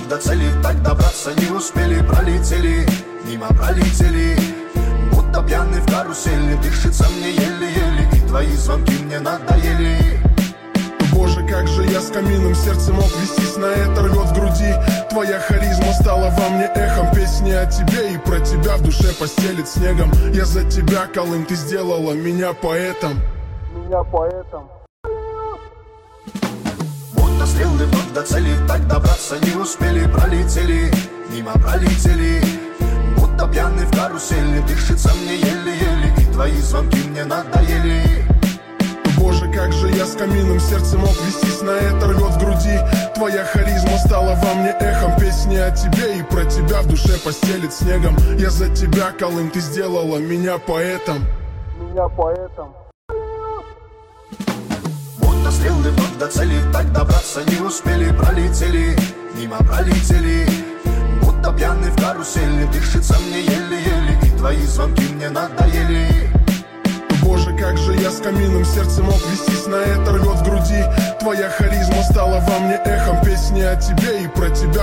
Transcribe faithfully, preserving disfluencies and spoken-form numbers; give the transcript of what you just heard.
до цели, так добраться не успели. Пролетели, мимо пролетели, будто пьяный в карусели. Дышится мне еле-еле, и твои звонки мне надоели. Боже, как же я с каминным сердцем мог вестись, на это рвет в груди. Твоя харизма стала во мне эхом, песни о тебе и про тебя в душе постелит снегом. Я за тебя, Колым, ты сделала меня поэтом. Меня поэтом. Будто стрелы вновь до цели, так добраться не успели. Пролетели, мимо пролетели, будто пьяный в карусели. Дышится мне еле-еле, и твои звонки мне надоели. Боже, как же я с каминным сердцем мог вестись, на это рвет в груди. Твоя харизма стала во мне эхом, песни о тебе и про тебя в душе постелит снегом. Я за тебя, Колым, ты сделала меня поэтом. Меня поэтом. Будто стрелы вновь до цели, так добраться не успели. Пролетели, мимо пролетели, будто пьяный в карусели. Дышится мне еле-еле, и твои звонки мне надоели. Боже, как же я с каминным сердцем мог вестись, на это рвет в груди. Твоя харизма стала во мне эхом, песни о тебе и про тебя